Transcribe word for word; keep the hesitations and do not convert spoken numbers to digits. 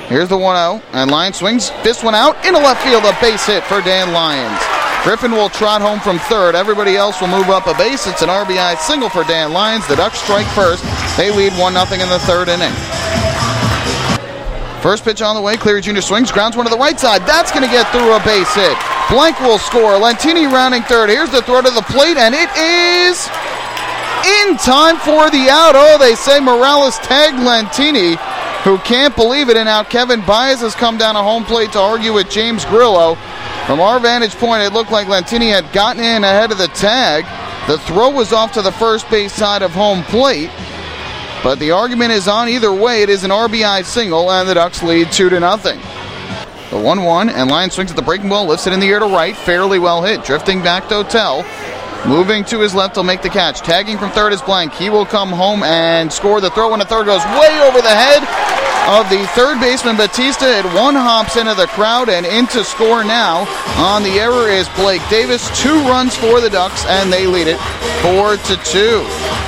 Here's the one oh, and Lyons swings this one out into left field, a base hit for Dan Lyons. Griffin will trot home from third. Everybody else will move up a base. It's an R B I single for Dan Lyons. The Ducks strike first. They lead one nothing in the third inning. First pitch on the way. Cleary Junior swings, grounds one to the right side. That's going to get through a base hit. Blank will score. Lentini rounding third. Here's the throw to the plate, and it is in time for the out. Oh, they say Morales tagged Lentini, who can't believe it, and now Kevin Baez has come down a home plate to argue with James Grillo. From our vantage point, it looked like Lentini had gotten in ahead of the tag. The throw was off to the first base side of home plate, but the argument is on either way. It is an R B I single, and the Ducks lead two to nothing. The one one, and Lyons swings at the breaking ball, lifts it in the air to right, fairly well hit, drifting back to Otel. Moving to his left, he'll make the catch. Tagging from third is Blank. He will come home and score. The throw in the third goes way over the head of the third baseman, Batista. It one hops into the crowd and into score now. On the error is Blake Davis. Two runs for the Ducks, and they lead it four to two.